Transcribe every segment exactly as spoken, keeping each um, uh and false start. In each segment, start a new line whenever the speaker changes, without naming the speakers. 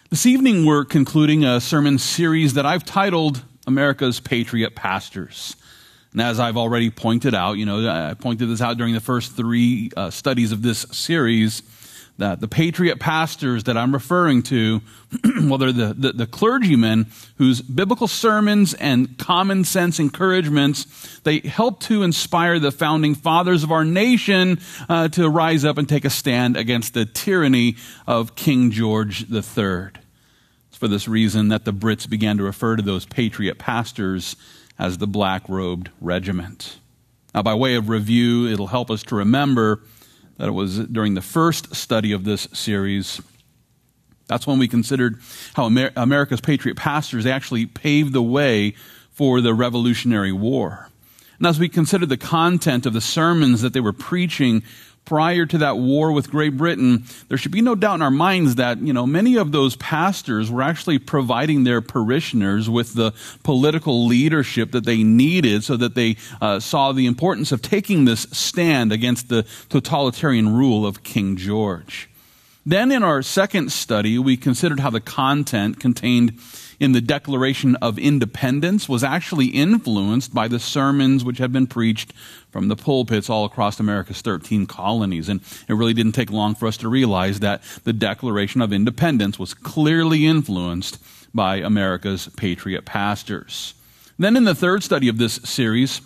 This evening we're concluding a sermon series that I've titled America's Patriot Pastors. And as I've already pointed out, you know, I pointed this out during the first three uh, studies of this series, that the patriot pastors that I'm referring to, well, they're the, the, the clergymen whose biblical sermons and common sense encouragements, they help to inspire the founding fathers of our nation uh, to rise up and take a stand against the tyranny of King George the Third. It's for this reason that the Brits began to refer to those patriot pastors as the Black-Robed Regiment. Now, by way of review, it'll help us to remember that it was during the first study of this series, that's when we considered how Amer- America's patriot pastors actually paved the way for the Revolutionary War. And as we considered the content of the sermons that they were preaching prior to that war with Great Britain, there should be no doubt in our minds that, you know, many of those pastors were actually providing their parishioners with the political leadership that they needed so that they uh, saw the importance of taking this stand against the totalitarian rule of King George. Then in our second study, we considered how the content contained in the Declaration of Independence was actually influenced by the sermons which had been preached from the pulpits all across America's thirteen colonies. And it really didn't take long for us to realize that the Declaration of Independence was clearly influenced by America's patriot pastors. Then in the third study of this series,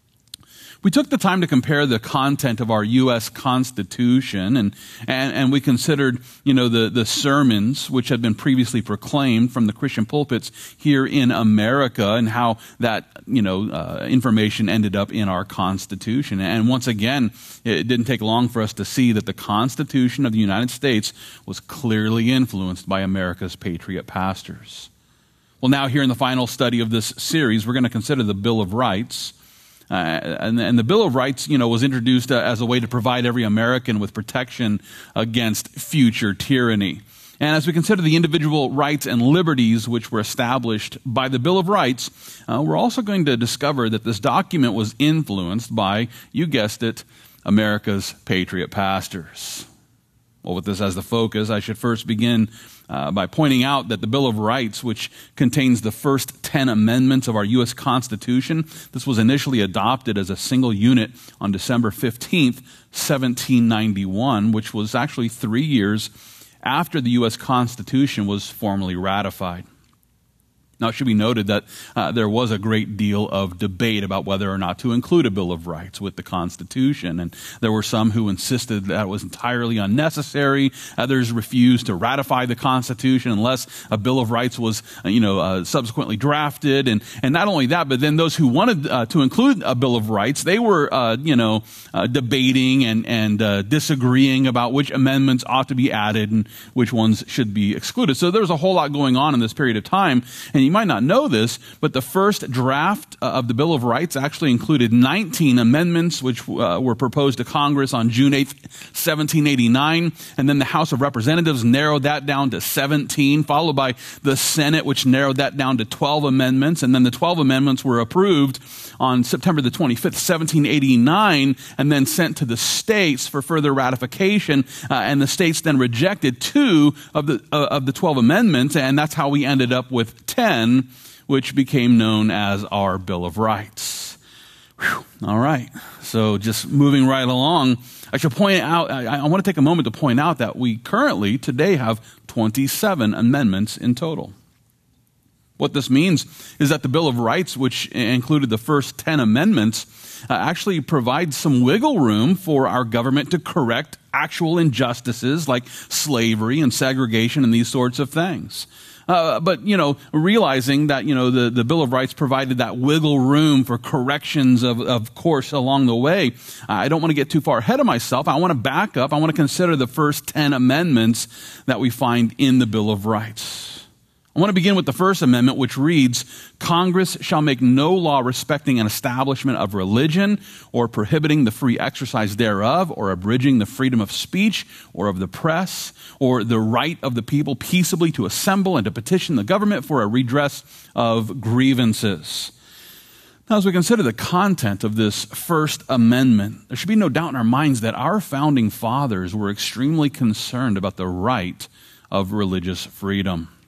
we took the time to compare the content of our U S Constitution, and, and, and we considered, you know, the, the sermons which had been previously proclaimed from the Christian pulpits here in America and how that, you know, uh, information ended up in our Constitution. And once again, it didn't take long for us to see that the Constitution of the United States was clearly influenced by America's patriot pastors. Well, now here in the final study of this series, we're going to consider the Bill of Rights. Uh, and, and the Bill of Rights, you know, was introduced uh, as a way to provide every American with protection against future tyranny. And as we consider the individual rights and liberties which were established by the Bill of Rights, uh, we're also going to discover that this document was influenced by, you guessed it, America's patriot pastors. Well, with this as the focus, I should first begin uh, by pointing out that the Bill of Rights, which contains the first ten amendments of our U S Constitution, this was initially adopted as a single unit on December fifteenth, seventeen ninety-one, which was actually three years after the U S Constitution was formally ratified. Now, it should be noted that uh, there was a great deal of debate about whether or not to include a Bill of Rights with the Constitution. And there were some who insisted that it was entirely unnecessary. Others refused to ratify the Constitution unless a Bill of Rights was, uh, you know, uh, subsequently drafted. And, and not only that, but then those who wanted uh, to include a Bill of Rights, they were, uh, you know, uh, debating and, and uh, disagreeing about which amendments ought to be added and which ones should be excluded. So there was a whole lot going on in this period of time. And you might not know this, but the first draft uh, of the Bill of Rights actually included nineteen amendments which uh, were proposed to Congress on June eighth, seventeen eighty-nine. And then the House of Representatives narrowed that down to seventeen, followed by the Senate, which narrowed that down to twelve amendments. And then the twelve amendments were approved on September the twenty-fifth, seventeen eighty-nine, and then sent to the states for further ratification. Uh, and the states then rejected two of the, uh, of the twelve amendments, and that's how we ended up with ten, which became known as our Bill of Rights. Whew. All right. So just moving right along, I should point out, I, I want to take a moment to point out that we currently today have twenty-seven amendments in total. What this means is that the Bill of Rights, which included the first ten amendments, uh, actually provides some wiggle room for our government to correct actual injustices like slavery and segregation and these sorts of things. Uh, but, you know, realizing that, you know, the, the Bill of Rights provided that wiggle room for corrections of, of course along the way, I don't want to get too far ahead of myself. I want to back up. I want to consider the first ten amendments that we find in the Bill of Rights. I want to begin with the First Amendment, which reads, Congress shall make no law respecting an establishment of religion or prohibiting the free exercise thereof or abridging the freedom of speech or of the press or the right of the people peaceably to assemble and to petition the government for a redress of grievances. Now, as we consider the content of this First Amendment, there should be no doubt in our minds that our founding fathers were extremely concerned about the right of religious freedom.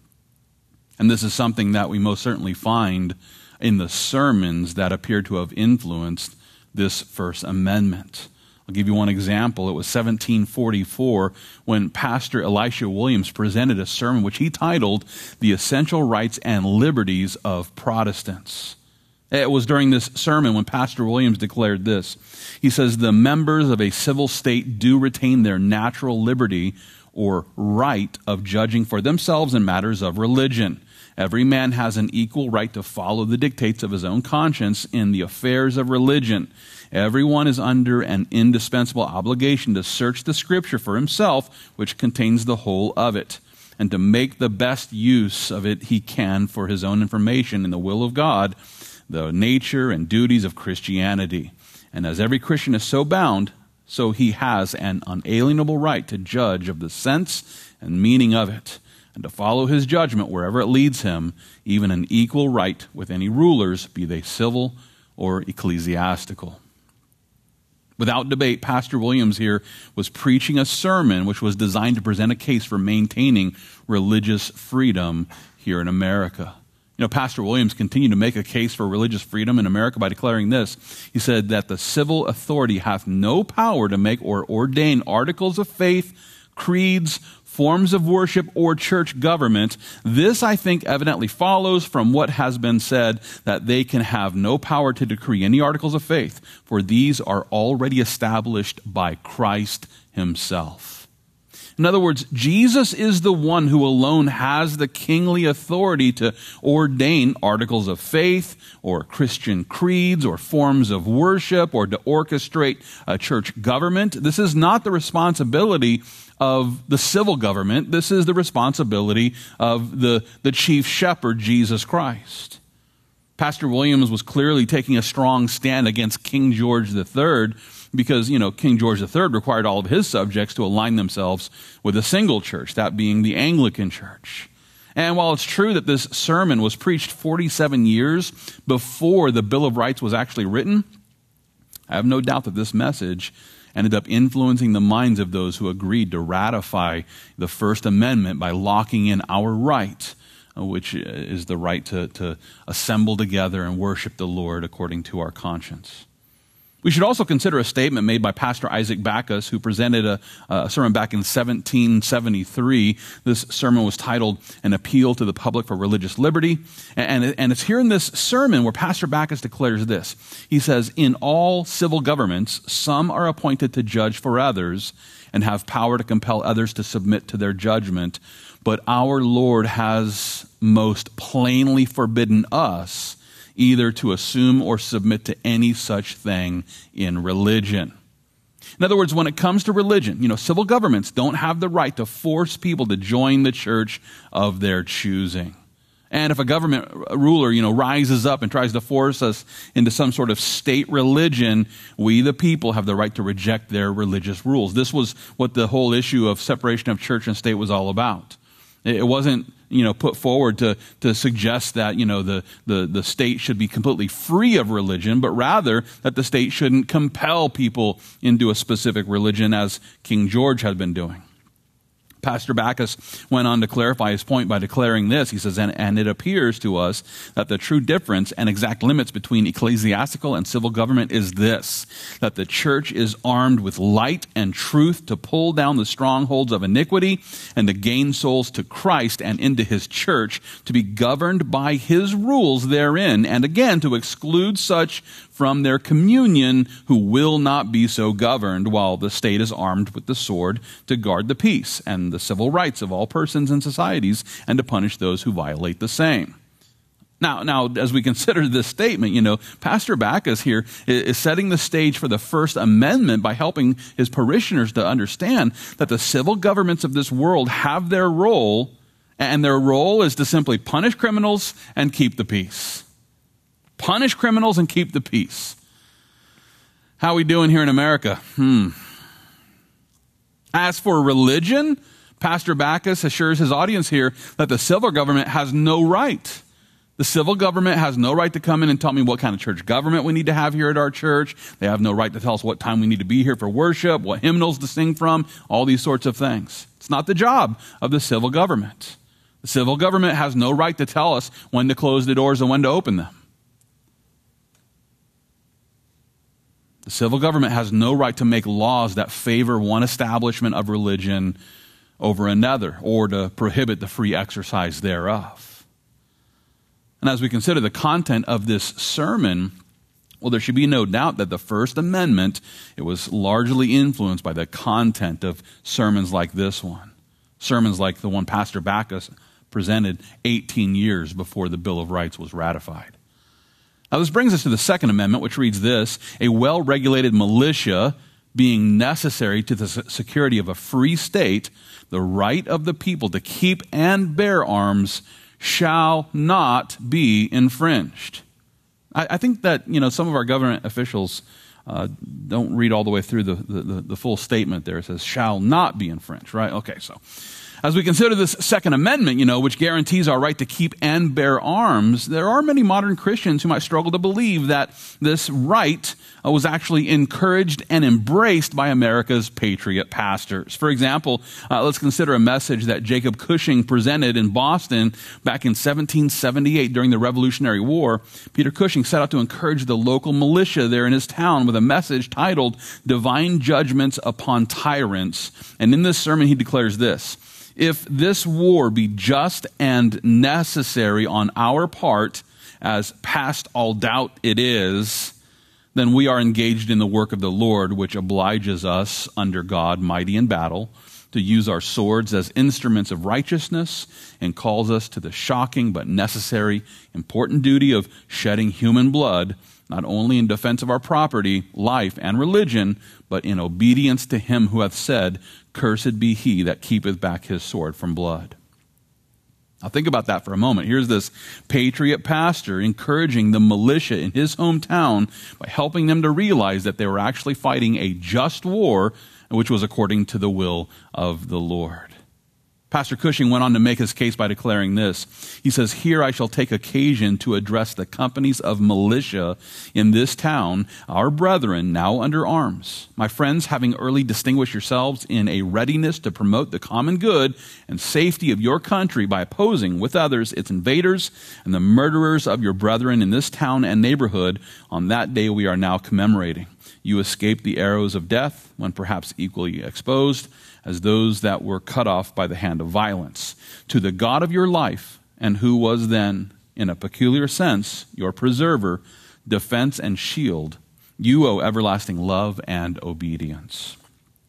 And this is something that we most certainly find in the sermons that appear to have influenced this First Amendment. I'll give you one example. It was seventeen forty-four when Pastor Elisha Williams presented a sermon which he titled The Essential Rights and Liberties of Protestants. It was during this sermon when Pastor Williams declared this. He says, the members of a civil state do retain their natural liberty or right of judging for themselves in matters of religion. Every man has an equal right to follow the dictates of his own conscience in the affairs of religion. Everyone is under an indispensable obligation to search the Scripture for himself, which contains the whole of it, and to make the best use of it he can for his own information in the will of God, the nature and duties of Christianity. And as every Christian is so bound, so he has an unalienable right to judge of the sense and meaning of it, and to follow his judgment wherever it leads him, even an equal right with any rulers, be they civil or ecclesiastical. Without debate, Pastor Williams here was preaching a sermon which was designed to present a case for maintaining religious freedom here in America. You know, Pastor Williams continued to make a case for religious freedom in America by declaring this. He said that the civil authority hath no power to make or ordain articles of faith, creeds, forms of worship, or church government. This, I think, evidently follows from what has been said, that they can have no power to decree any articles of faith, for these are already established by Christ himself. In other words, Jesus is the one who alone has the kingly authority to ordain articles of faith, or Christian creeds, or forms of worship, or to orchestrate a church government. This is not the responsibility of the civil government. This is the responsibility of the, the chief shepherd, Jesus Christ. Pastor Williams was clearly taking a strong stand against King George the Third because, you know, King George the Third required all of his subjects to align themselves with a single church, that being the Anglican Church. And while it's true that this sermon was preached forty-seven years before the Bill of Rights was actually written, I have no doubt that this message ended up influencing the minds of those who agreed to ratify the First Amendment by locking in our right, which is the right to, to assemble together and worship the Lord according to our conscience. We should also consider a statement made by Pastor Isaac Backus, who presented a, a sermon back in seventeen seventy-three. This sermon was titled An Appeal to the Public for Religious Liberty. And, and it's here in this sermon where Pastor Backus declares this. He says, in all civil governments, some are appointed to judge for others and have power to compel others to submit to their judgment. But our Lord has most plainly forbidden us either to assume or submit to any such thing in religion. In other words, when it comes to religion, you know, civil governments don't have the right to force people to join the church of their choosing. And if a government ruler, you know, rises up and tries to force us into some sort of state religion, we, the people, have the right to reject their religious rules. This was what the whole issue of separation of church and state was all about. It wasn't, you know, put forward to, to suggest that, you know, the, the, the state should be completely free of religion, but rather that the state shouldn't compel people into a specific religion as King George had been doing. Pastor Backus went on to clarify his point by declaring this. He says, and, and it appears to us that the true difference and exact limits between ecclesiastical and civil government is this, that the church is armed with light and truth to pull down the strongholds of iniquity and to gain souls to Christ and into his church, to be governed by his rules therein, and again to exclude such from their communion who will not be so governed, while the state is armed with the sword to guard the peace and the civil rights of all persons and societies, and to punish those who violate the same. Now, now, as we consider this statement, you know, Pastor Backus here is setting the stage for the First Amendment by helping his parishioners to understand that the civil governments of this world have their role, and their role is to simply punish criminals and keep the peace. Punish criminals and keep the peace. How are we doing here in America? Hmm. As for religion, Pastor Backus assures his audience here that the civil government has no right. The civil government has no right to come in and tell me what kind of church government we need to have here at our church. They have no right to tell us what time we need to be here for worship, what hymnals to sing from, all these sorts of things. It's not the job of the civil government. The The civil government has no right to tell us when to close the doors and when to open them. The civil government has no right to make laws that favor one establishment of religion over another, or to prohibit the free exercise thereof. And as we consider the content of this sermon, well, there should be no doubt that the First Amendment, it was largely influenced by the content of sermons like this one. Sermons like the one Pastor Backus presented eighteen years before the Bill of Rights was ratified. Now, this brings us to the Second Amendment, which reads this: a well-regulated militia being necessary to the security of a free state, the right of the people to keep and bear arms shall not be infringed. I, I think that, you know, some of our government officials uh, don't read all the way through the, the, the full statement there. It says, shall not be infringed, right? Okay, so as we consider this Second Amendment, you know, which guarantees our right to keep and bear arms, there are many modern Christians who might struggle to believe that this right uh, was actually encouraged and embraced by America's patriot pastors. For example, uh, let's consider a message that Jacob Cushing presented in Boston back in seventeen seventy-eight during the Revolutionary War. Peter Cushing set out to encourage the local militia there in his town with a message titled "Divine Judgments Upon Tyrants." And in this sermon, he declares this: if this war be just and necessary on our part, as past all doubt it is, then we are engaged in the work of the Lord, which obliges us, under God mighty in battle, to use our swords as instruments of righteousness, and calls us to the shocking but necessary, important duty of shedding human blood, not only in defense of our property, life, and religion, but in obedience to him who hath said, cursed be he that keepeth back his sword from blood. Now think about that for a moment. Here's this patriot pastor encouraging the militia in his hometown by helping them to realize that they were actually fighting a just war, which was according to the will of the Lord. Pastor Cushing went on to make his case by declaring this. He says, here I shall take occasion to address the companies of militia in this town, our brethren now under arms. My friends, having early distinguished yourselves in a readiness to promote the common good and safety of your country by opposing with others its invaders and the murderers of your brethren in this town and neighborhood, on that day we are now commemorating. You escaped the arrows of death when perhaps equally exposed as those that were cut off by the hand of violence. To the God of your life, and who was then, in a peculiar sense, your preserver, defense and shield, you owe everlasting love and obedience.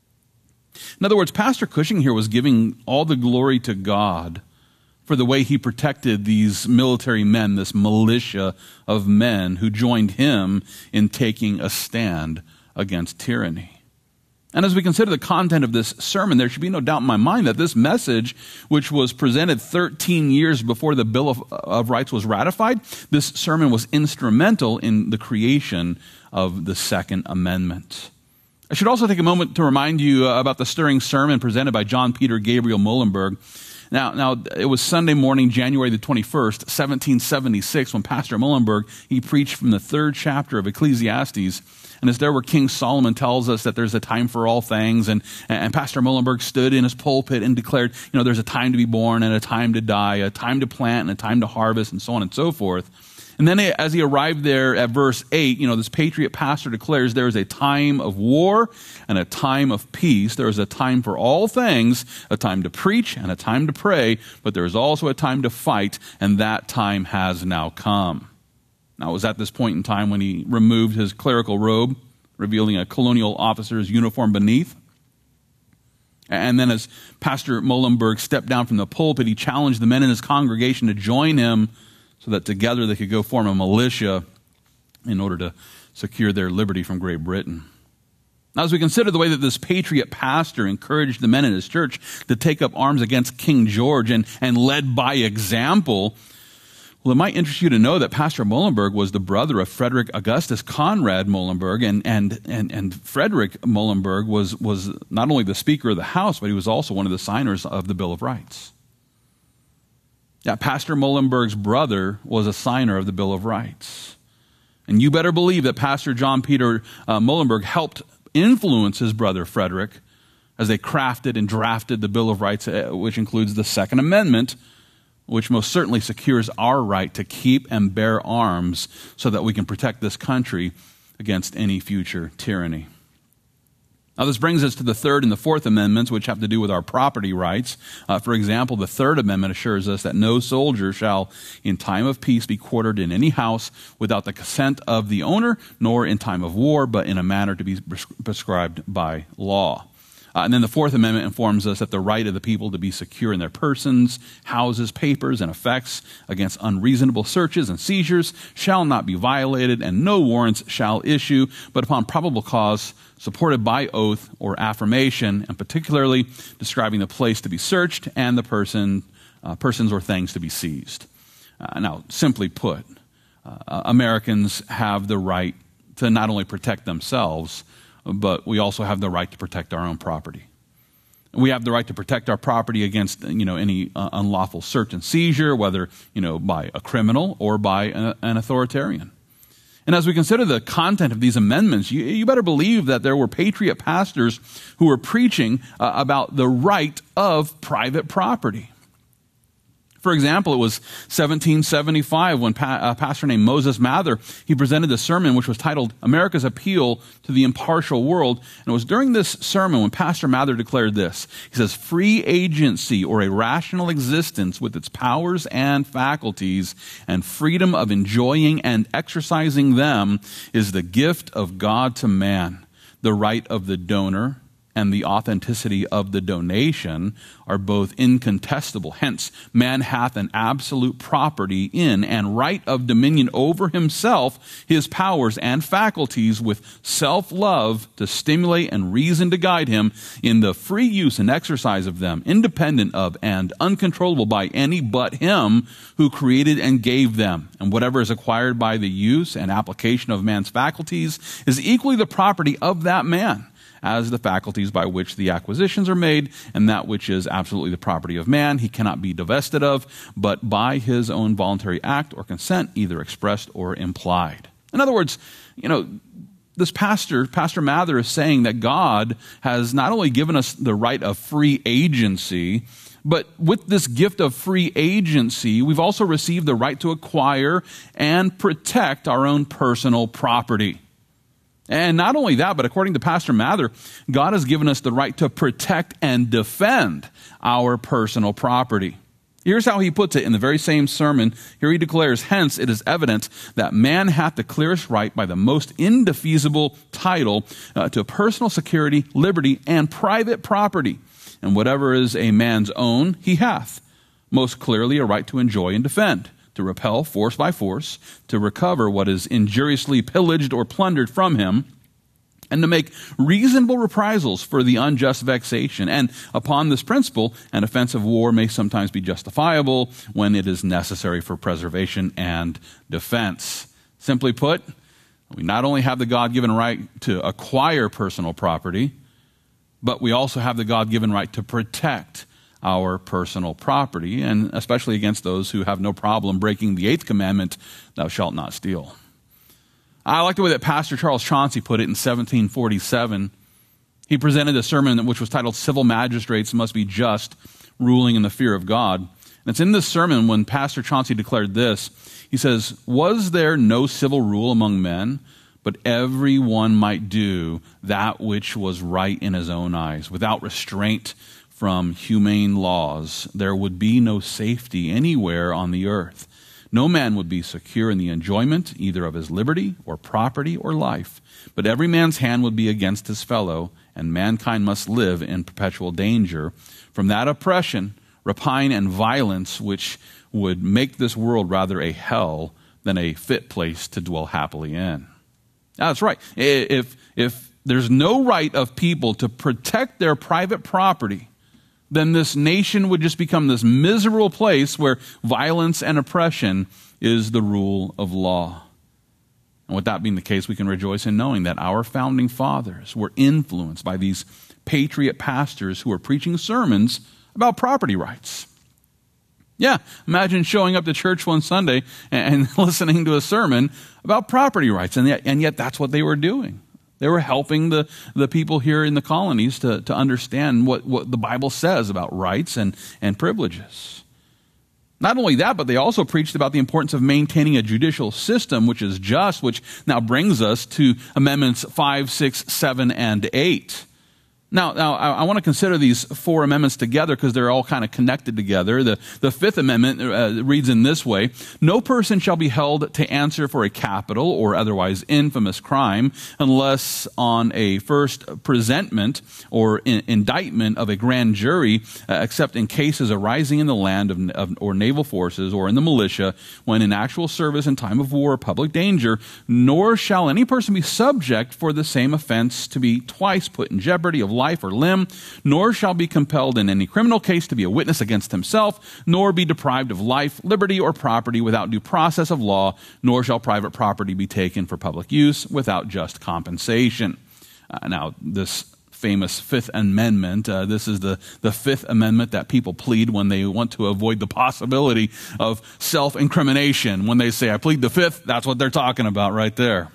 In other words, Pastor Cushing here was giving all the glory to God for the way he protected these military men, this militia of men who joined him in taking a stand against tyranny. And as we consider the content of this sermon, there should be no doubt in my mind that this message, which was presented thirteen years before the Bill of, of Rights was ratified, this sermon was instrumental in the creation of the Second Amendment. I should also take a moment to remind you about the stirring sermon presented by John Peter Gabriel Muhlenberg. Now, now it was Sunday morning, January the twenty-first, seventeen seventy-six, when Pastor Muhlenberg, he preached from the third chapter of Ecclesiastes. And it's there where King Solomon tells us that there's a time for all things. And, and Pastor Muhlenberg stood in his pulpit and declared, you know, there's a time to be born and a time to die, a time to plant and a time to harvest, and so on and so forth. And then as he arrived there at verse eight, you know, this patriot pastor declares there is a time of war and a time of peace. There is a time for all things, a time to preach and a time to pray, but there is also a time to fight, and that time has now come. Now, it was at this point in time when he removed his clerical robe, revealing a colonial officer's uniform beneath. And then as Pastor Muhlenberg stepped down from the pulpit, he challenged the men in his congregation to join him so that together they could go form a militia in order to secure their liberty from Great Britain. Now, as we consider the way that this patriot pastor encouraged the men in his church to take up arms against King George and, and led by example, well, it might interest you to know that Pastor Muhlenberg was the brother of Frederick Augustus Conrad Muhlenberg, and and and, and Frederick Muhlenberg was, was not only the Speaker of the House, but he was also one of the signers of the Bill of Rights. Yeah, Pastor Muhlenberg's brother was a signer of the Bill of Rights. And you better believe that Pastor John Peter uh, Muhlenberg helped influence his brother Frederick as they crafted and drafted the Bill of Rights, uh, which includes the Second Amendment, which most certainly secures our right to keep and bear arms so that we can protect this country against any future tyranny. Now, this brings us to the Third and the Fourth Amendments, which have to do with our property rights. Uh, for example, the Third Amendment assures us that no soldier shall, in time of peace, be quartered in any house without the consent of the owner, nor in time of war, but in a manner to be prescribed by law. Uh, and then the Fourth Amendment informs us that the right of the people to be secure in their persons, houses, papers, and effects against unreasonable searches and seizures shall not be violated, and no warrants shall issue, but upon probable cause supported by oath or affirmation, and particularly describing the place to be searched and the person, uh, persons or things to be seized. Uh, now, simply put, uh, Americans have the right to not only protect themselves, but we also have the right to protect our own property. We have the right to protect our property against, you know, any uh, unlawful search and seizure, whether, you know, by a criminal or by a, an authoritarian. And as we consider the content of these amendments, you, you better believe that there were patriot pastors who were preaching uh, about the right of private property. For example, it was seventeen seventy-five when pa- a pastor named Moses Mather, he presented a sermon which was titled America's Appeal to the Impartial World. And it was during this sermon when Pastor Mather declared this. He says, free agency or a rational existence with its powers and faculties and freedom of enjoying and exercising them is the gift of God to man. The right of the donor and the authenticity of the donation are both incontestable. Hence, man hath an absolute property in and right of dominion over himself, his powers and faculties, with self-love to stimulate and reason to guide him in the free use and exercise of them, independent of and uncontrollable by any but him who created and gave them. And whatever is acquired by the use and application of man's faculties is equally the property of that man, as the faculties by which the acquisitions are made, and that which is absolutely the property of man he cannot be divested of, but by his own voluntary act or consent, either expressed or implied. In other words, you know, this pastor, Pastor Mather, is saying that God has not only given us the right of free agency, but with this gift of free agency, we've also received the right to acquire and protect our own personal property. And not only that, but according to Pastor Mather, God has given us the right to protect and defend our personal property. Here's how he puts it in the very same sermon. Here he declares, hence it is evident that man hath the clearest right by the most indefeasible title uh, to personal security, liberty, and private property. And whatever is a man's own, he hath most clearly a right to enjoy and defend, to repel force by force, to recover what is injuriously pillaged or plundered from him, and to make reasonable reprisals for the unjust vexation. And upon this principle, an offensive war may sometimes be justifiable when it is necessary for preservation and defense. Simply put, we not only have the God-given right to acquire personal property, but we also have the God-given right to protect our personal property, and especially against those who have no problem breaking the eighth commandment, thou shalt not steal. I like the way that Pastor Charles Chauncey put it in seventeen forty-seven. He presented a sermon which was titled, Civil Magistrates Must Be Just, Ruling in the Fear of God. And it's in this sermon when Pastor Chauncey declared this. He says, was there no civil rule among men, but every one might do that which was right in his own eyes, without restraint from humane laws, there would be no safety anywhere on the earth. No man would be secure in the enjoyment either of his liberty or property or life, but every man's hand would be against his fellow, and mankind must live in perpetual danger from that oppression, rapine, and violence which would make this world rather a hell than a fit place to dwell happily in. That's right. If, if there's no right of people to protect their private property, then this nation would just become this miserable place where violence and oppression is the rule of law. And with that being the case, we can rejoice in knowing that our founding fathers were influenced by these patriot pastors who were preaching sermons about property rights. Yeah, imagine showing up to church one Sunday and listening to a sermon about property rights, and yet, and yet that's what they were doing. They were helping the, the people here in the colonies to, to understand what, what the Bible says about rights and, and privileges. Not only that, but they also preached about the importance of maintaining a judicial system which is just, which now brings us to Amendments five, six, seven, and eight. Now, now I, I want to consider these four amendments together because they're all kind of connected together. The, the Fifth Amendment uh, reads in this way: no person shall be held to answer for a capital or otherwise infamous crime unless on a first presentment or in, indictment of a grand jury, uh, except in cases arising in the land of, of, or naval forces or in the militia, when in actual service in time of war or public danger, nor shall any person be subject for the same offense to be twice put in jeopardy of life or limb, nor shall be compelled in any criminal case to be a witness against himself, nor be deprived of life, liberty, or property without due process of law, nor shall private property be taken for public use without just compensation. Uh, now, this famous Fifth Amendment, uh, this is the, the Fifth Amendment that people plead when they want to avoid the possibility of self-incrimination. When they say, I plead the Fifth, that's what they're talking about right there.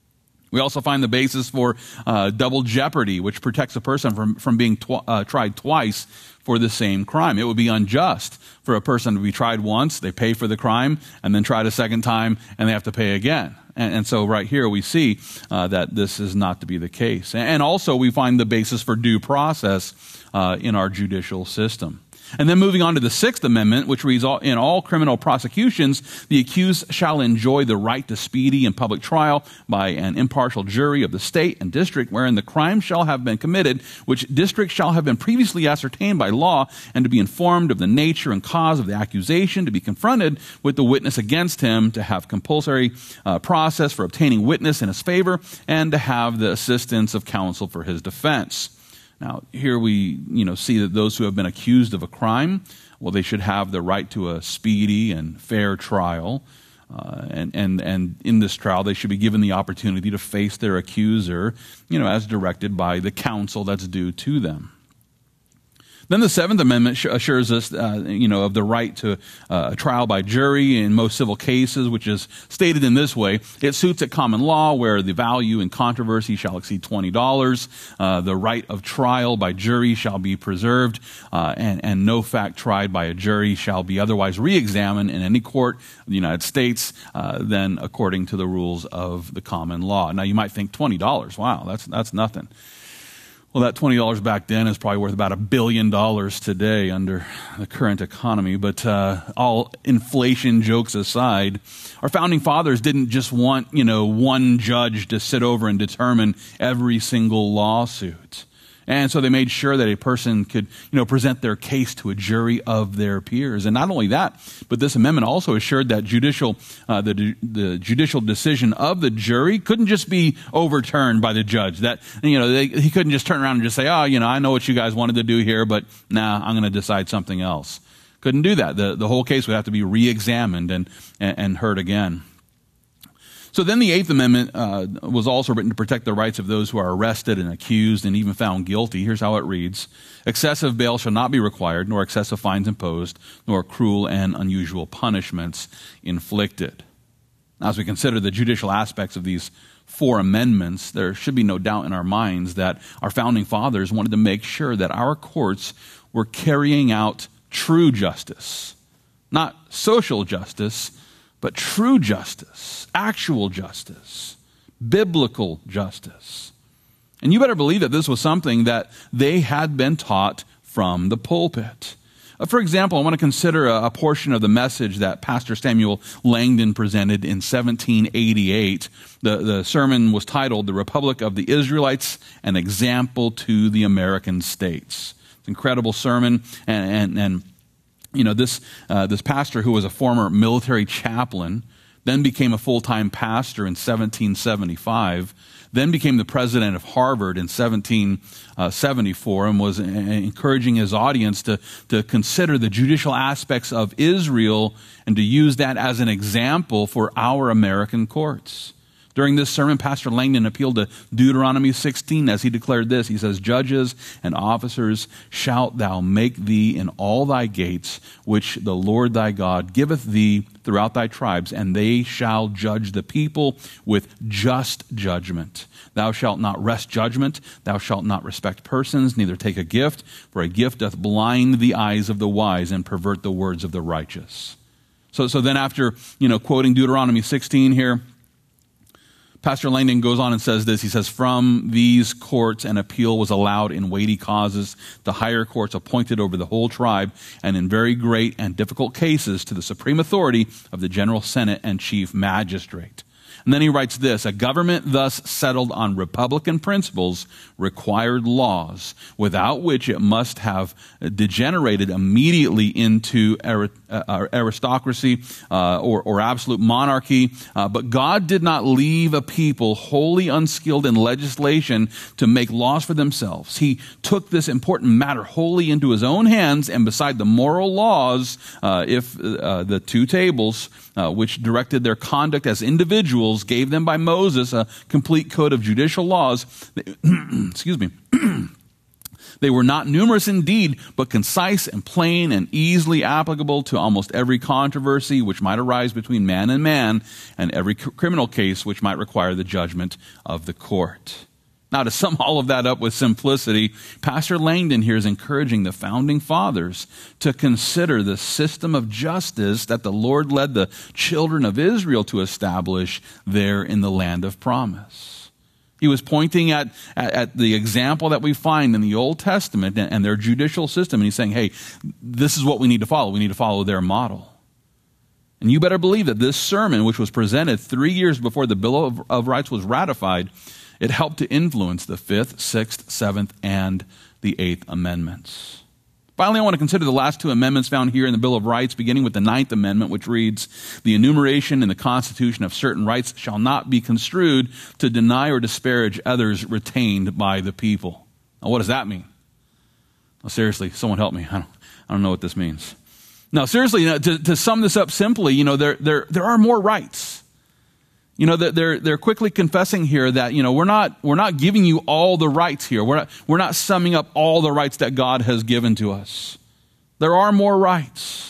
We also find the basis for uh, double jeopardy, which protects a person from, from being tw- uh, tried twice for the same crime. It would be unjust for a person to be tried once, they pay for the crime, and then tried a second time, and they have to pay again. And, and so right here we see uh, that this is not to be the case. And also we find the basis for due process uh, in our judicial system. And then moving on to the Sixth Amendment, which reads, in all criminal prosecutions, the accused shall enjoy the right to speedy and public trial by an impartial jury of the state and district wherein the crime shall have been committed, which district shall have been previously ascertained by law, and to be informed of the nature and cause of the accusation, to be confronted with the witness against him, to have compulsory uh, process for obtaining witness in his favor, and to have the assistance of counsel for his defense. Now, here we, you know, see that those who have been accused of a crime, well, they should have the right to a speedy and fair trial. Uh, and, and, and in this trial, they should be given the opportunity to face their accuser, you know, as directed by the counsel that's due to them. Then the Seventh Amendment assures us, uh, you know, of the right to uh, a trial by jury in most civil cases, which is stated in this way: it suits at common law where the value in controversy shall exceed twenty dollars. Uh, the right of trial by jury shall be preserved, uh, and, and no fact tried by a jury shall be otherwise re-examined in any court of the United States uh, than according to the rules of the common law. Now, you might think twenty dollars, wow, that's that's nothing. Well, that twenty dollars back then is probably worth about a billion dollars today under the current economy. But uh, all inflation jokes aside, our founding fathers didn't just want, you know, one judge to sit over and determine every single lawsuit. And so they made sure that a person could, you know, present their case to a jury of their peers. And not only that, but this amendment also assured that judicial, uh, the, the judicial decision of the jury couldn't just be overturned by the judge. That, you know, they, he couldn't just turn around and just say, oh, you know, I know what you guys wanted to do here, but nah, I'm going to decide something else. Couldn't do that. The, the whole case would have to be re-examined and, and, and heard again. So then the Eighth Amendment uh, was also written to protect the rights of those who are arrested and accused and even found guilty. Here's how it reads: excessive bail shall not be required, nor excessive fines imposed, nor cruel and unusual punishments inflicted. Now, as we consider the judicial aspects of these four amendments, there should be no doubt in our minds that our founding fathers wanted to make sure that our courts were carrying out true justice, not social justice, but true justice, actual justice, biblical justice. And you better believe that this was something that they had been taught from the pulpit. Uh, for example, I want to consider a, a portion of the message that Pastor Samuel Langdon presented in seventeen eighty-eight. The, the sermon was titled, "The Republic of the Israelites, an Example to the American States." It's an incredible sermon, and, and, and You know, this uh, this pastor, who was a former military chaplain, then became a full-time pastor in seventeen seventy-five, then became the president of Harvard in seventeen seventy-four, and was encouraging his audience to, to consider the judicial aspects of Israel and to use that as an example for our American courts. During this sermon, Pastor Langdon appealed to Deuteronomy sixteen as he declared this. He says, "Judges and officers shalt thou make thee in all thy gates, which the Lord thy God giveth thee throughout thy tribes, and they shall judge the people with just judgment. Thou shalt not wrest judgment, thou shalt not respect persons, neither take a gift, for a gift doth blind the eyes of the wise and pervert the words of the righteous." So, so then after, you know, quoting Deuteronomy sixteen here, Pastor Langdon goes on and says this. He says, "From these courts an appeal was allowed in weighty causes to higher courts appointed over the whole tribe, and in very great and difficult cases to the supreme authority of the general senate and chief magistrate." And then he writes this: "A government thus settled on republican principles required laws, without which it must have degenerated immediately into aristocracy uh, or, or absolute monarchy. Uh, but God did not leave a people wholly unskilled in legislation to make laws for themselves. He took this important matter wholly into his own hands, and beside the moral laws, uh, if uh, the two tables, uh, which directed their conduct as individuals, gave them by Moses a complete code of judicial laws." Excuse me. "They were not numerous indeed, but concise and plain and easily applicable to almost every controversy which might arise between man and man, and every criminal case which might require the judgment of the court." Now, to sum all of that up with simplicity, Pastor Langdon here is encouraging the founding fathers to consider the system of justice that the Lord led the children of Israel to establish there in the land of promise. He was pointing at, at, at the example that we find in the Old Testament and, and their judicial system, and he's saying, hey, this is what we need to follow. We need to follow their model. And you better believe that this sermon, which was presented three years before the Bill of, of Rights was ratified, it helped to influence the Fifth, Sixth, Seventh, and the Eighth Amendments. Finally, I want to consider the last two amendments found here in the Bill of Rights, beginning with the Ninth Amendment, which reads, "The enumeration in the Constitution of certain rights shall not be construed to deny or disparage others retained by the people." Now, what does that mean? Well, seriously, someone help me. I don't, I don't know what this means. Now, seriously, you know, to, to sum this up simply, you know, there, there, there are more rights. You know, they're, they're quickly confessing here that, you know, we're not, we're not giving you all the rights here. We're not, we're not summing up all the rights that God has given to us. There are more rights.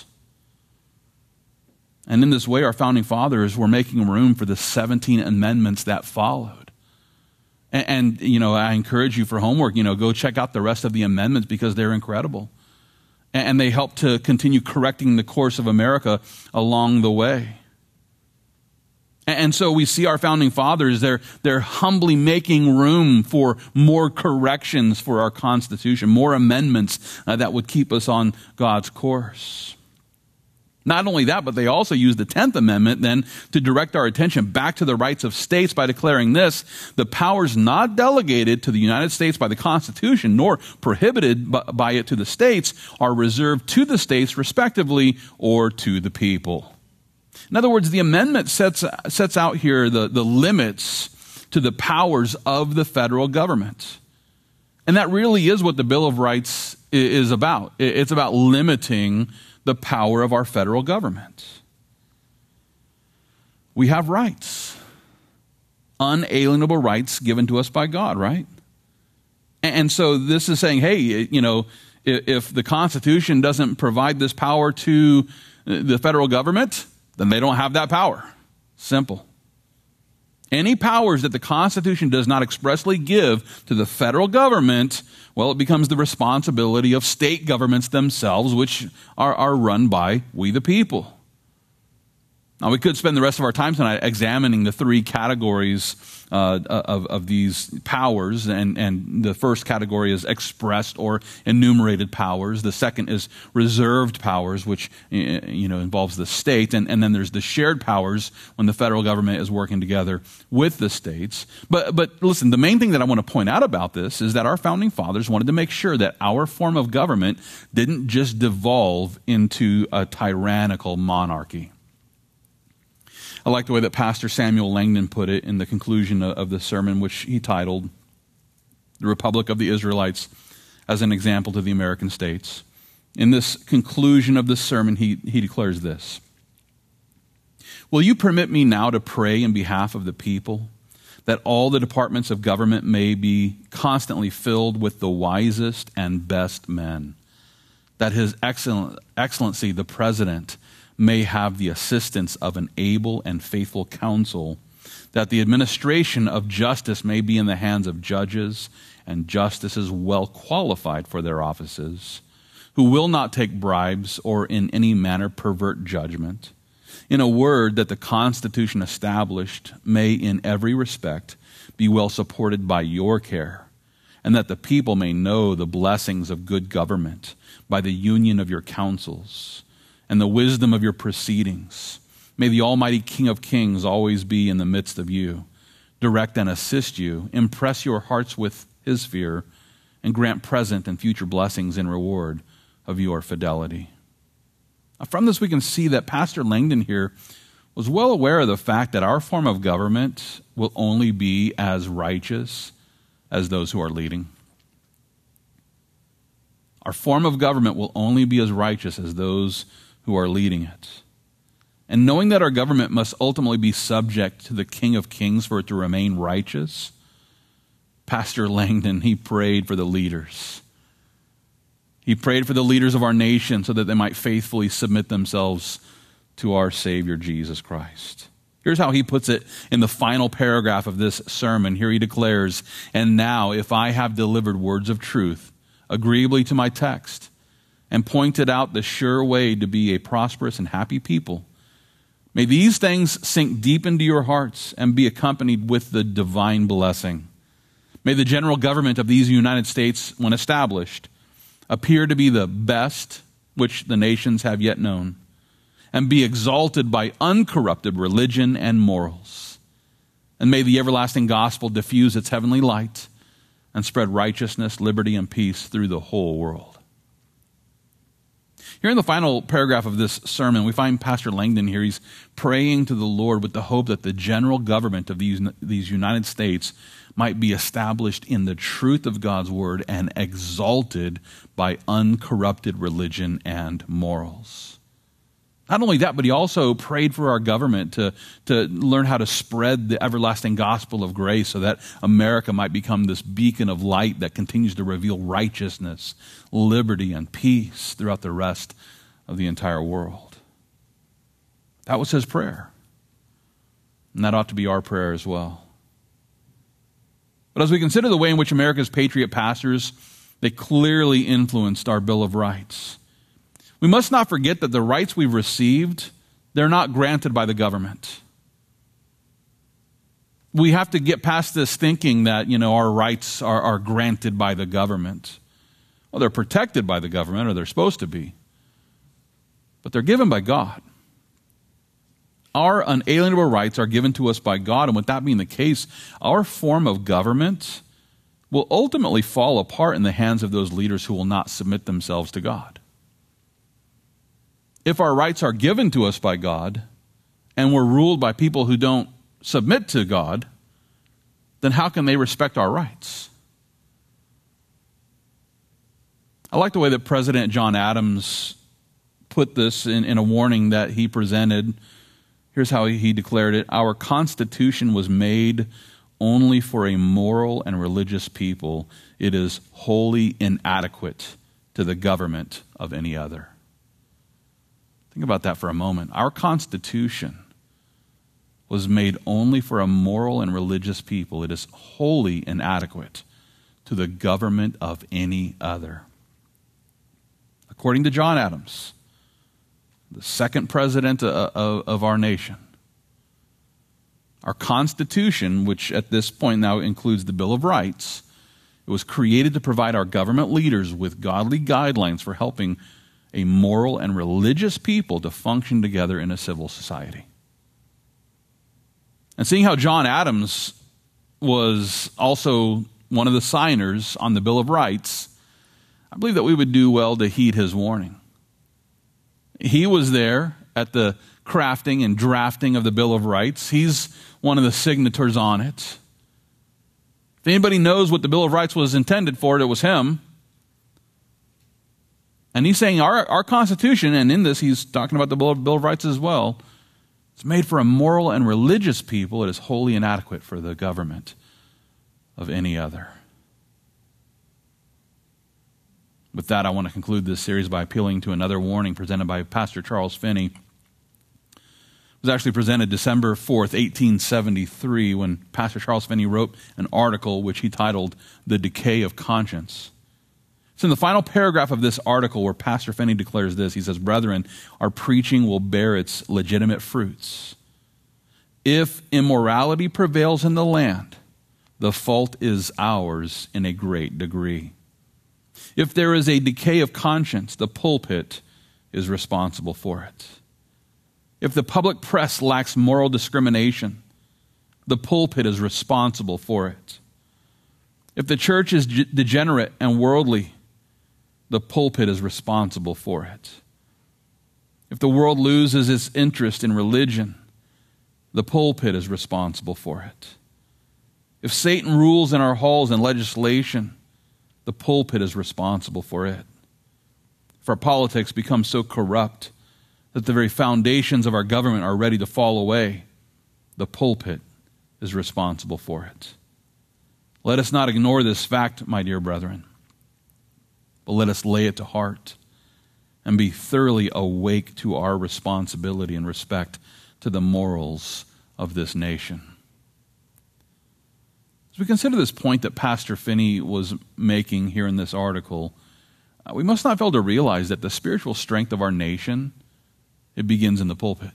And in this way, our founding fathers were making room for the seventeen amendments that followed. And, and, you know, I encourage you for homework, you know, go check out the rest of the amendments because they're incredible. And, and they help to continue correcting the course of America along the way. And so we see our founding fathers, they're, they're humbly making room for more corrections for our Constitution, more amendments uh, that would keep us on God's course. Not only that, but they also use the Tenth Amendment then to direct our attention back to the rights of states by declaring this: "The powers not delegated to the United States by the Constitution, nor prohibited by it to the states, are reserved to the states respectively or to the people." In other words, the amendment sets, sets out here the, the limits to the powers of the federal government. And that really is what the Bill of Rights is about. It's about limiting the power of our federal government. We have rights, unalienable rights given to us by God, right? And so this is saying, hey, you know, if the Constitution doesn't provide this power to the federal government, then they don't have that power. Simple. Any powers that the Constitution does not expressly give to the federal government, well, it becomes the responsibility of state governments themselves, which are, are run by we the people. Now, we could spend the rest of our time tonight examining the three categories uh, of, of these powers. And, and the first category is expressed or enumerated powers. The second is reserved powers, which you know involves the state. And, and then there's the shared powers when the federal government is working together with the states. But, but listen, the main thing that I want to point out about this is that our founding fathers wanted to make sure that our form of government didn't just devolve into a tyrannical monarchy. I like the way that Pastor Samuel Langdon put it in the conclusion of the sermon, which he titled, "The Republic of the Israelites as an Example to the American States." In this conclusion of the sermon, he, he declares this: "Will you permit me now to pray in behalf of the people that all the departments of government may be constantly filled with the wisest and best men, that His excellent, Excellency, the President, may have the assistance of an able and faithful council, that the administration of justice may be in the hands of judges and justices well qualified for their offices, who will not take bribes or in any manner pervert judgment. In a word, that the Constitution established may in every respect be well supported by your care, and that the people may know the blessings of good government by the union of your counsels and the wisdom of your proceedings. May the Almighty King of Kings always be in the midst of you, direct and assist you, impress your hearts with His fear, and grant present and future blessings in reward of your fidelity. Now, from this we can see that Pastor Langdon here was well aware of the fact that our form of government will only be as righteous as those who are leading. Our form of government will only be as righteous as those who are leading it. And knowing that our government must ultimately be subject to the King of Kings for it to remain righteous, Pastor Langdon, he prayed for the leaders. He prayed for the leaders of our nation so that they might faithfully submit themselves to our Savior, Jesus Christ. Here's how he puts it in the final paragraph of this sermon. Here he declares, "And now, if I have delivered words of truth, agreeably to my text, and pointed out the sure way to be a prosperous and happy people, may these things sink deep into your hearts and be accompanied with the divine blessing. May the general government of these United States, when established, appear to be the best which the nations have yet known, and be exalted by uncorrupted religion and morals. And may the everlasting gospel diffuse its heavenly light and spread righteousness, liberty, and peace through the whole world." Here in the final paragraph of this sermon, we find Pastor Langdon here. He's praying to the Lord with the hope that the general government of these, these United States might be established in the truth of God's word and exalted by uncorrupted religion and morals. Not only that, but he also prayed for our government to, to learn how to spread the everlasting gospel of grace so that America might become this beacon of light that continues to reveal righteousness, liberty, and peace throughout the rest of the entire world. That was his prayer. And that ought to be our prayer as well. But as we consider the way in which America's patriot pastors, they clearly influenced our Bill of Rights, we must not forget that the rights we've received, they're not granted by the government. We have to get past this thinking that, you know, our rights are, are granted by the government. Well, they're protected by the government, or they're supposed to be. But they're given by God. Our unalienable rights are given to us by God, and with that being the case, our form of government will ultimately fall apart in the hands of those leaders who will not submit themselves to God. If our rights are given to us by God, and we're ruled by people who don't submit to God, then how can they respect our rights? I like the way that President John Adams put this in, in a warning that he presented. Here's how he declared it: "Our Constitution was made only for a moral and religious people. It is wholly inadequate to the government of any other." Think about that for a moment. Our Constitution was made only for a moral and religious people. It is wholly inadequate to the government of any other. According to John Adams, the second president of our nation, our Constitution, which at this point now includes the Bill of Rights, it was created to provide our government leaders with godly guidelines for helping a moral and religious people to function together in a civil society. And seeing how John Adams was also one of the signers on the Bill of Rights, I believe that we would do well to heed his warning. He was there at the crafting and drafting of the Bill of Rights. He's one of the signatories on it. If anybody knows what the Bill of Rights was intended for, it was him. And he's saying our, our Constitution, and in this he's talking about the Bill of, Bill of Rights as well, It's made for a moral and religious people. It is wholly inadequate for the government of any other. With that, I want to conclude this series by appealing to another warning presented by Pastor Charles Finney. It was actually presented December fourth, eighteen seventy-three, when Pastor Charles Finney wrote an article which he titled, "The Decay of Conscience." It's in the final paragraph of this article where Pastor Finney declares this. He says, "Brethren, our preaching will bear its legitimate fruits. If immorality prevails in the land, the fault is ours in a great degree. If there is a decay of conscience, the pulpit is responsible for it. If the public press lacks moral discrimination, the pulpit is responsible for it. If the church is g- degenerate and worldly, the pulpit is responsible for it. If the world loses its interest in religion, the pulpit is responsible for it. If Satan rules in our halls and legislation, the pulpit is responsible for it. If our politics become so corrupt that the very foundations of our government are ready to fall away, the pulpit is responsible for it. Let us not ignore this fact, my dear brethren, but let us lay it to heart and be thoroughly awake to our responsibility in respect to the morals of this nation." As we consider this point that Pastor Finney was making here in this article, uh, we must not fail to realize that the spiritual strength of our nation, it begins in the pulpit.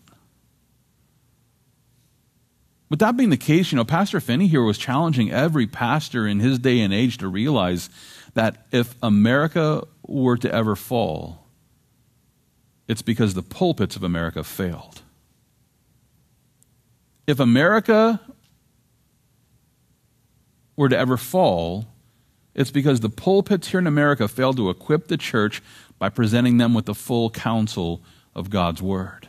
With that being the case, you know, Pastor Finney here was challenging every pastor in his day and age to realize that if America were to ever fall, it's because the pulpits of America failed. If America were to ever fall, it's because the pulpits here in America failed to equip the church by presenting them with the full counsel of God's Word.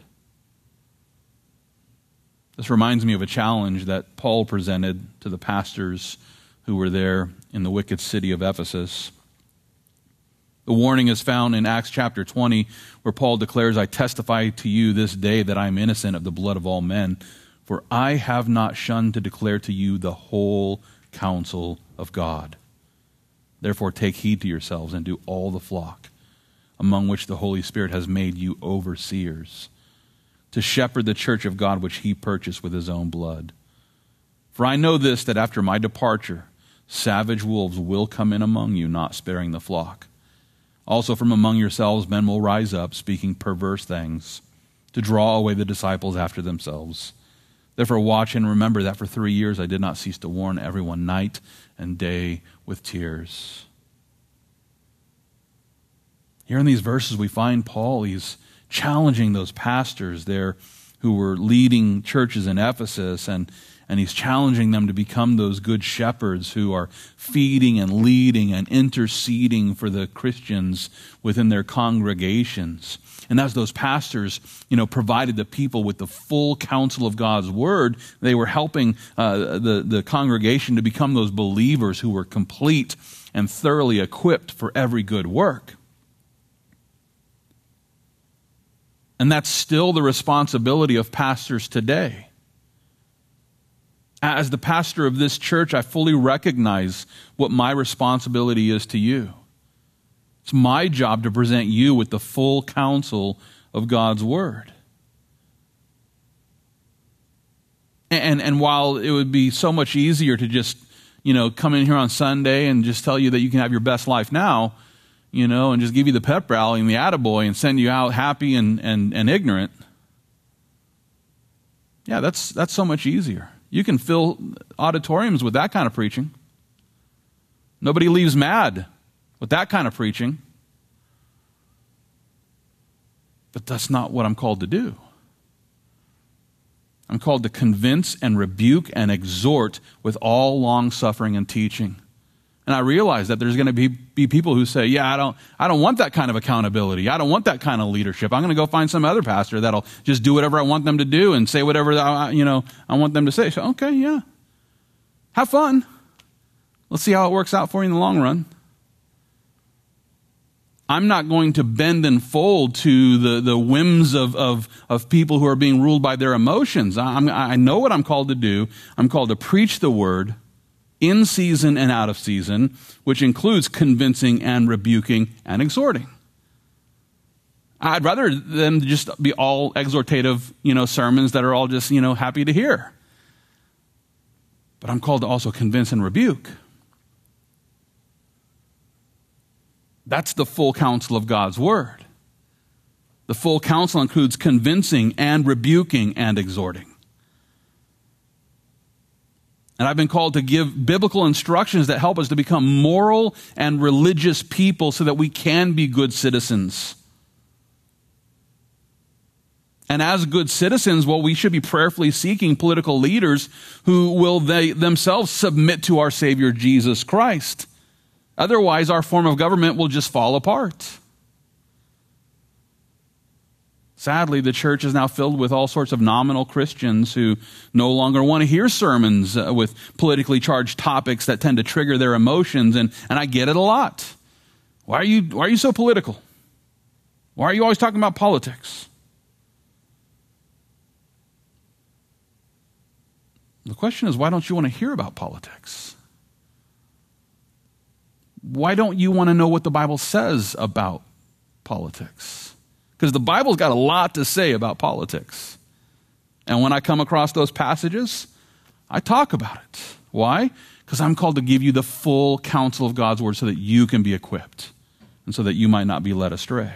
This reminds me of a challenge that Paul presented to the pastors who were there in the wicked city of Ephesus. The warning is found in Acts chapter twenty, where Paul declares, "I testify to you this day that I am innocent of the blood of all men, for I have not shunned to declare to you the whole counsel of God. Therefore take heed to yourselves and do all the flock, among which the Holy Spirit has made you overseers, to shepherd the church of God which he purchased with his own blood. For I know this, that after my departure, savage wolves will come in among you, not sparing the flock. Also from among yourselves men will rise up, speaking perverse things, to draw away the disciples after themselves. Therefore watch and remember that for three years I did not cease to warn everyone night and day with tears." Here in these verses we find Paul, he's challenging those pastors there who were leading churches in Ephesus, and, and he's challenging them to become those good shepherds who are feeding and leading and interceding for the Christians within their congregations. And as those pastors, you know, provided the people with the full counsel of God's Word, they were helping uh, the, the congregation to become those believers who were complete and thoroughly equipped for every good work. And that's still the responsibility of pastors today. As the pastor of this church, I fully recognize what my responsibility is to you. It's my job to present you with the full counsel of God's Word. And, and while it would be so much easier to just, you know, come in here on Sunday and just tell you that you can have your best life now, you know, and just give you the pep rally and the attaboy and send you out happy and, and, and ignorant. Yeah, that's that's so much easier. You can fill auditoriums with that kind of preaching. Nobody leaves mad with that kind of preaching. But that's not what I'm called to do. I'm called to convince and rebuke and exhort with all long-suffering and teaching. And I realize that there's going to be, be people who say, yeah, I don't, I don't want that kind of accountability. I don't want that kind of leadership. I'm going to go find some other pastor that'll just do whatever I want them to do and say whatever I, you know, I want them to say. So, okay, yeah. Have fun. Let's see how it works out for you in the long run. I'm not going to bend and fold to the, the whims of, of, of people who are being ruled by their emotions. I'm, I know what I'm called to do. I'm called to preach the word in season and out of season, which includes convincing and rebuking and exhorting. I'd rather them just be all exhortative, you know, sermons that are all just, you know, happy to hear. But I'm called to also convince and rebuke. That's the full counsel of God's word. The full counsel includes convincing and rebuking and exhorting. And I've been called to give biblical instructions that help us to become moral and religious people so that we can be good citizens. And as good citizens, well, we should be prayerfully seeking political leaders who will they themselves submit to our Savior Jesus Christ. Otherwise, our form of government will just fall apart. Sadly, the church is now filled with all sorts of nominal Christians who no longer want to hear sermons uh, with politically charged topics that tend to trigger their emotions, and, and I get it a lot. Why are you, why are you so political? Why are you always talking about politics? The question is, why don't you want to hear about politics? Why don't you want to know what the Bible says about politics? Because the Bible's got a lot to say about politics. And when I come across those passages, I talk about it. Why? Because I'm called to give you the full counsel of God's word so that you can be equipped and so that you might not be led astray.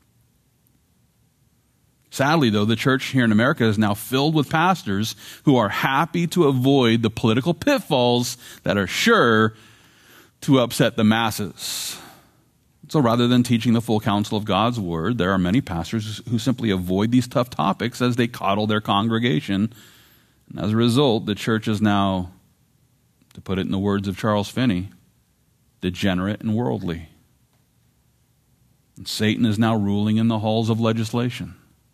Sadly, though, the church here in America is now filled with pastors who are happy to avoid the political pitfalls that are sure to upset the masses. So rather than teaching the full counsel of God's word, there are many pastors who simply avoid these tough topics as they coddle their congregation. And as a result, the church is now, to put it in the words of Charles Finney, degenerate and worldly. And Satan is now ruling in the halls of legislation.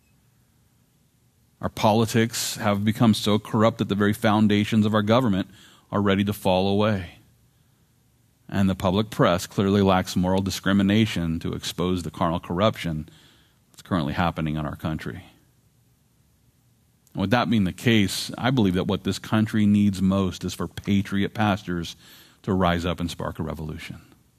Our politics have become so corrupt that the very foundations of our government are ready to fall away. And the public press clearly lacks moral discrimination to expose the carnal corruption that's currently happening in our country. And with that being the case, I believe that what this country needs most is for patriot pastors to rise up and spark a revolution.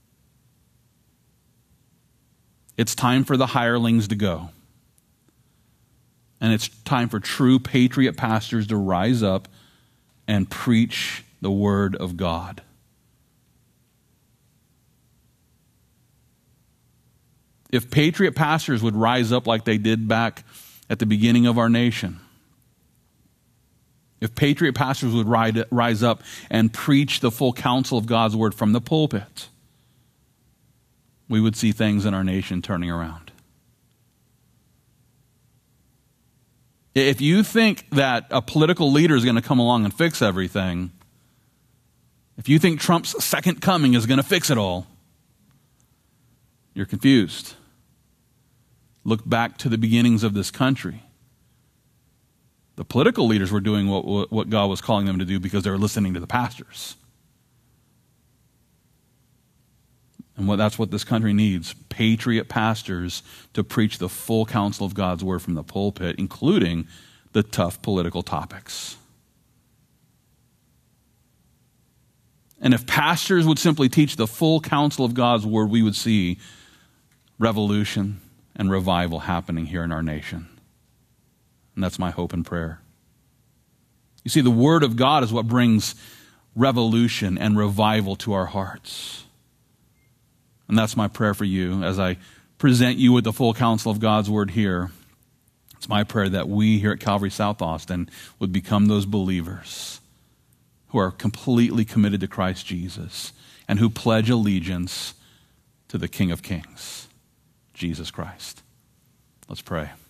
It's time for the hirelings to go. And it's time for true patriot pastors to rise up and preach the word of God. If patriot pastors would rise up like they did back at the beginning of our nation, if patriot pastors would rise up and preach the full counsel of God's word from the pulpit, we would see things in our nation turning around. If you think that a political leader is going to come along and fix everything, if you think Trump's second coming is going to fix it all, you're confused. Look back to the beginnings of this country. The political leaders were doing what, what God was calling them to do because they were listening to the pastors. And what, that's what this country needs, patriot pastors to preach the full counsel of God's word from the pulpit, including the tough political topics. And if pastors would simply teach the full counsel of God's word, we would see revolution and revival happening here in our nation. And that's my hope and prayer. You see, the word of God is what brings revolution and revival to our hearts. And that's my prayer for you as I present you with the full counsel of God's word here. It's my prayer that we here at Calvary South Austin would become those believers who are completely committed to Christ Jesus and who pledge allegiance to the King of Kings, Jesus Christ. Let's pray.